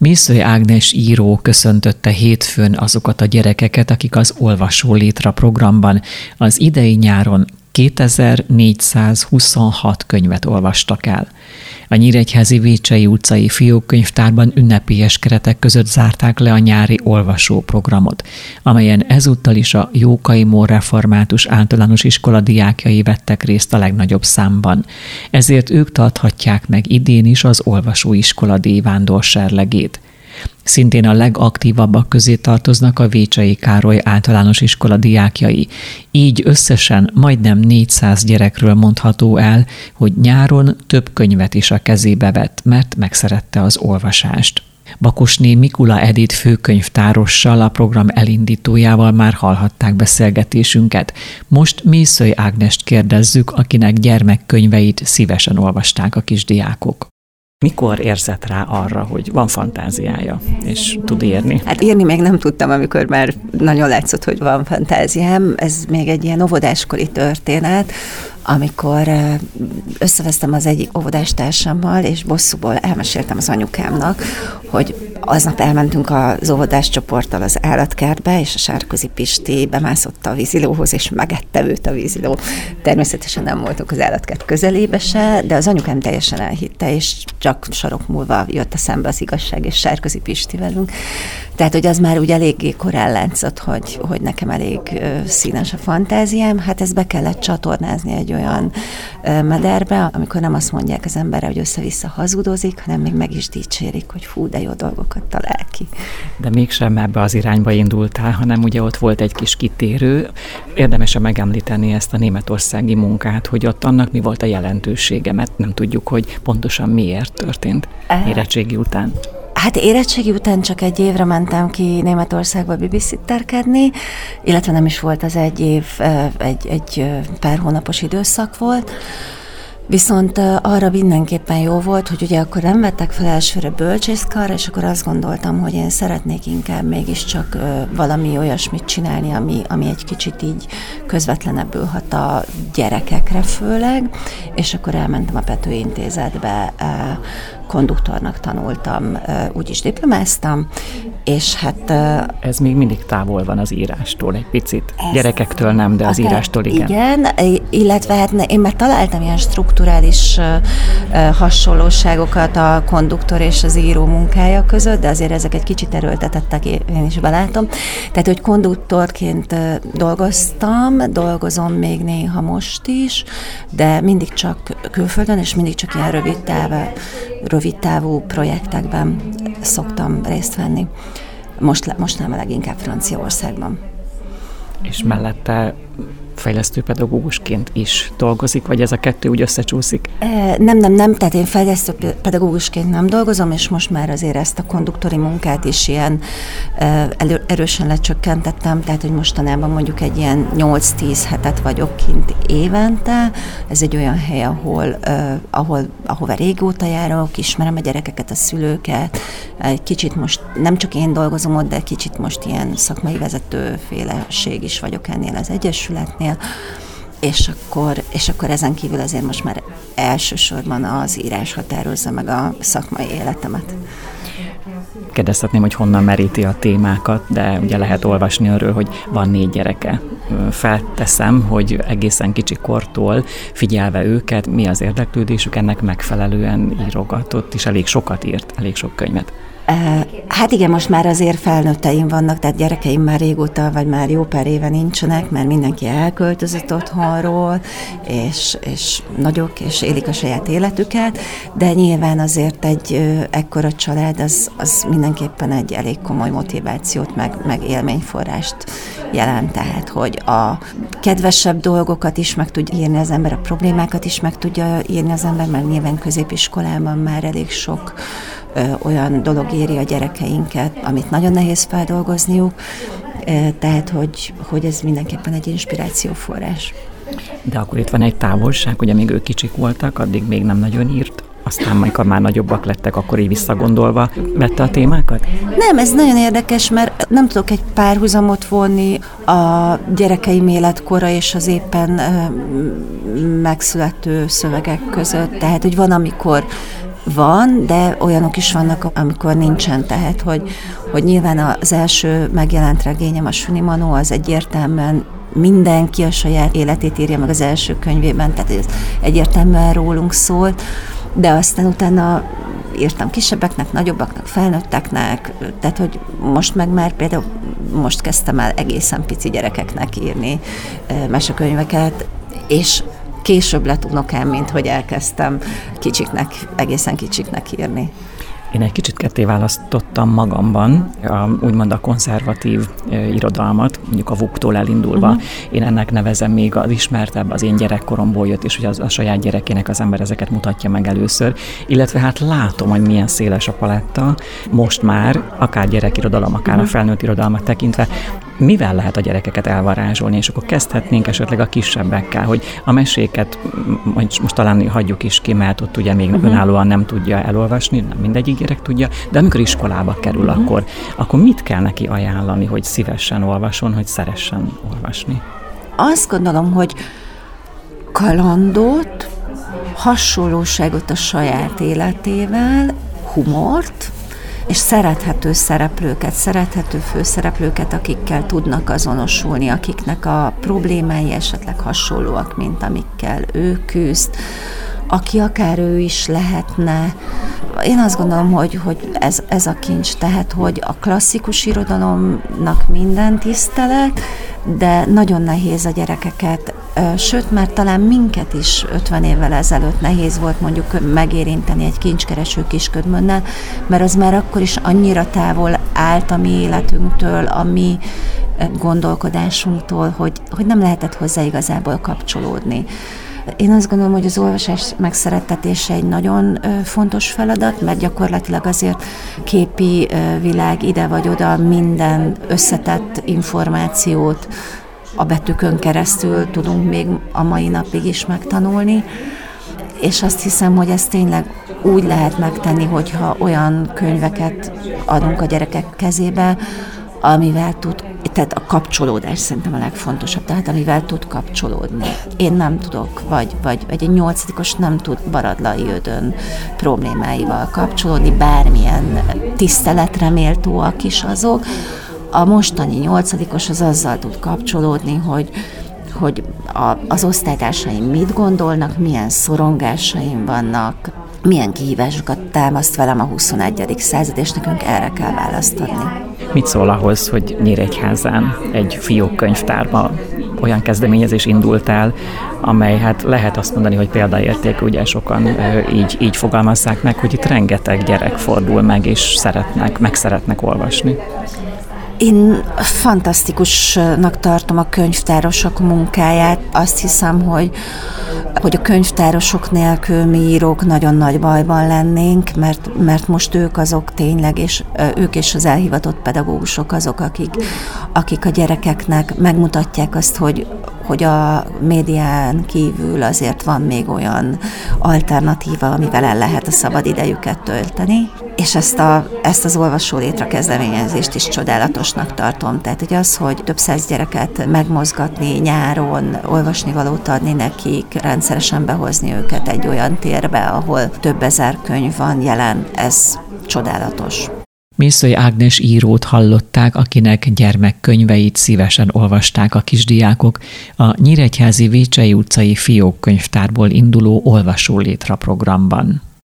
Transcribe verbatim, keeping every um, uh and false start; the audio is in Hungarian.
Mészöly Ágnes író köszöntötte hétfőn azokat a gyerekeket, akik az Olvasó Létra programban az idei nyáron kétezer-négyszázhuszonhat könyvet olvastak el. A nyíregyházi Vécsei utcai fiókkönyvtárban ünnepélyes keretek között zárták le a nyári olvasóprogramot, amelyen ezúttal is a Jókai Mór Református Általános Iskola diákjai vettek részt a legnagyobb számban. Ezért ők tarthatják meg idén is az Olvasóiskola díjvándorserlegét. Szintén a legaktívabbak közé tartoznak a Vécsei Károly Általános Iskola diákjai. Így összesen majdnem négyszáz gyerekről mondható el, hogy nyáron több könyvet is a kezébe vett, mert megszerette az olvasást. Bakosné Mikula Edith főkönyvtárossal, a program elindítójával már hallhatták beszélgetésünket. Most Mészöly Ágnest kérdezzük, akinek gyermekkönyveit szívesen olvasták a kisdiákok. Mikor érzett rá arra, hogy van fantáziája, és tud írni? Hát írni még nem tudtam, amikor már nagyon látszott, hogy van fantáziám. Ez még egy ilyen óvodáskori történet, amikor összevesztem az egyik óvodástársammal, és bosszúból elmeséltem az anyukámnak, hogy aznap elmentünk az óvodás csoporttal az állatkertbe, és a Sárközi Pisti bemászott a vízilóhoz, és megette őt a víziló. Természetesen nem voltunk az állatkert közelébe se, de az anyukám teljesen elhitte, és csak sorok múlva jött a szembe az igazság, és Sárközi Pisti velünk. Tehát, hogy az már úgy eléggé korán látszott, hogy, hogy nekem elég színes a fantáziám. Hát ezt be kellett csatornázni egy olyan mederbe, amikor nem azt mondják az emberre, hogy össze-vissza hazudozik, hanem még meg is dicsérik, hogy fú, de jó dolgokat talál ki. De mégsem ebbe az irányba indultál, hanem ugye ott volt egy kis kitérő. Érdemes-e megemlíteni ezt a németországi munkát, hogy ott annak mi volt a jelentősége, mert nem tudjuk, hogy pontosan miért történt érettségi után. Hát érettségi után csak egy évre mentem ki Németországba babysitterkedni, illetve nem is volt az egy év, egy, egy pár hónapos időszak volt. Viszont arra mindenképpen jó volt, hogy ugye akkor nem vettek fel elsőre bölcsészkarra, és akkor azt gondoltam, hogy én szeretnék inkább mégiscsak valami olyasmit csinálni, ami, ami egy kicsit így közvetlenebbül hat a gyerekekre főleg, és akkor elmentem a Pető Intézetbe, konduktornak tanultam, úgyis diplomáztam, és hát... Ez még mindig távol van az írástól egy picit. Gyerekektől nem, de az akár, írástól igen. Igen, illetve hát én már találtam ilyen strukturális hasonlóságokat a konduktor és az író munkája között, de azért ezek egy kicsit erőltetettek, én is belátom. Tehát, hogy konduktorként dolgoztam, dolgozom még néha most is, de mindig csak külföldön, és mindig csak ilyen rövid távú, rövid távú projektekben szoktam részt venni. Most, most nem leginkább Franciaországban. És mellette fejlesztőpedagógusként is dolgozik, vagy ez a kettő úgy összecsúszik? E, nem, nem, nem, tehát én fejlesztőpedagógusként nem dolgozom, és most már azért ezt a konduktori munkát is ilyen e, erősen lecsökkentettem, tehát hogy mostanában mondjuk egy ilyen nyolc-tíz hetet vagyok kint évente. Ez egy olyan hely, ahol, e, ahol ahova régóta járok, ismerem a gyerekeket, a szülőket, egy kicsit most nem csak én dolgozom ott, de kicsit most ilyen szakmai vezetőféleség is vagyok ennél az egyesületnél, és akkor, és akkor ezen kívül azért most már elsősorban az írás határozza meg a szakmai életemet. Kérdezhetném, hogy honnan meríti a témákat, de ugye lehet olvasni arról, hogy van négy gyereke. Felteszem, hogy egészen kicsi kortól figyelve őket, mi az érdeklődésük, ennek megfelelően írogatott, és elég sokat írt, elég sok könyvet. Hát igen, most már azért felnőtteim vannak, tehát gyerekeim már régóta, vagy már jó pár éve nincsenek, mert mindenki elköltözött otthonról, és, és nagyok, és élik a saját életüket, de nyilván azért egy ekkora család, az, az mindenképpen egy elég komoly motivációt, meg, meg élményforrást jelent, tehát hogy a kedvesebb dolgokat is meg tudja írni az ember, a problémákat is meg tudja írni az ember, mert nyilván középiskolában már elég sok olyan dolog éri a gyerekeinket, amit nagyon nehéz feldolgozniuk, tehát hogy, hogy ez mindenképpen egy inspirációforrás. De akkor itt van egy távolság, ugye még ők kicsik voltak, addig még nem nagyon írt, aztán amikor már nagyobbak lettek, akkor így visszagondolva vette a témákat? Nem, ez nagyon érdekes, mert nem tudok egy párhuzamot vonni a gyerekeim életkora és az éppen megszülető szövegek között, tehát hogy van, amikor van, de olyanok is vannak, amikor nincsen, tehát hogy, hogy nyilván az első megjelent regényem, a Süni Manó, az egyértelműen mindenki a saját életét írja meg az első könyvében, tehát ez egyértelműen rólunk szólt, de aztán utána írtam kisebbeknek, nagyobbaknak, felnőtteknek, tehát hogy most meg már például most kezdtem el egészen pici gyerekeknek írni mesekönyveket, és később lett unokám, mint hogy elkezdtem kicsiknek, egészen kicsiknek írni. Én egy kicsit ketté választottam magamban, a, úgymond a konzervatív e, irodalmat, mondjuk a vuktól elindulva. Uh-huh. Én ennek nevezem még az ismertebb, az én gyerekkoromból jött, és hogy az, a saját gyerekének az ember ezeket mutatja meg először. Illetve hát látom, hogy milyen széles a paletta, most már, akár gyerekirodalom, akár uh-huh. a felnőtt irodalmat tekintve, mivel lehet a gyerekeket elvarázsolni, és akkor kezdhetnénk esetleg a kisebbekkel, hogy a meséket most, most talán hagyjuk is ki, mert ott ugye még uh-huh. önállóan nem tudja elolvasni, nem mindegyik gyerek tudja, de amikor iskolába kerül, uh-huh. akkor, akkor mit kell neki ajánlani, hogy szívesen olvasson, hogy szeressen olvasni? Azt gondolom, hogy kalandot, hasonlóságot a saját életével, humort, és szerethető szereplőket, szerethető főszereplőket, akikkel tudnak azonosulni, akiknek a problémái esetleg hasonlóak, mint amikkel ő küzd, aki akár ő is lehetne. Én azt gondolom, hogy, hogy ez, ez a kincs, tehát, hogy a klasszikus irodalomnak minden tisztelet, de nagyon nehéz a gyerekeket, sőt, már talán minket is ötven évvel ezelőtt nehéz volt mondjuk megérinteni egy kincskereső kisködmönnel, mert az már akkor is annyira távol állt a mi életünktől, a mi gondolkodásunktól, hogy, hogy nem lehetett hozzá igazából kapcsolódni. Én azt gondolom, hogy az olvasás megszerettetése egy nagyon fontos feladat, mert gyakorlatilag azért képi világ ide vagy oda minden összetett információt a betűkön keresztül tudunk még a mai napig is megtanulni, és azt hiszem, hogy ezt tényleg úgy lehet megtenni, hogyha olyan könyveket adunk a gyerekek kezébe, amivel tud, tehát a kapcsolódás szerintem a legfontosabb, tehát amivel tud kapcsolódni. Én nem tudok, vagy, vagy, vagy egy nyolcadikos nem tud Baradlai Ödön problémáival kapcsolódni, bármilyen tiszteletre méltóak is azok. A mostani nyolcadikos az azzal tud kapcsolódni, hogy hogy a, az osztálytársaim mit gondolnak, milyen szorongásaim vannak, milyen kihívásokat támaszt velem a huszonegyedik század, és nekünk erre kell választ adni. Mit szól ahhoz, hogy Nyíregyházán egy fiókkönyvtárban olyan kezdeményezés indult el, amely hát lehet azt mondani, hogy példaértékű, ugye sokan így, így fogalmazzák meg, hogy itt rengeteg gyerek fordul meg, és szeretnek, meg szeretnek olvasni. Én fantasztikusnak tartom a könyvtárosok munkáját. Azt hiszem, hogy, hogy a könyvtárosok nélkül mi írók nagyon nagy bajban lennénk, mert, mert most ők azok tényleg, és ők és az elhivatott pedagógusok azok, akik, akik a gyerekeknek megmutatják azt, hogy, hogy a médián kívül azért van még olyan alternatíva, amivel el lehet a szabad idejüket tölteni. És ezt, a, ezt az olvasó létre kezdeményezést is csodálatosnak tartom. Tehát, hogy az, hogy több száz gyereket megmozgatni nyáron, olvasnivalót adni nekik, rendszeresen behozni őket egy olyan térbe, ahol több ezer könyv van jelen, ez csodálatos. Mészöly Ágnes írót hallották, akinek gyermekkönyveit szívesen olvasták a kisdiákok a Nyíregyházi Vécsey utcai Fiókkönyvtárból induló Olvasó Létre programban.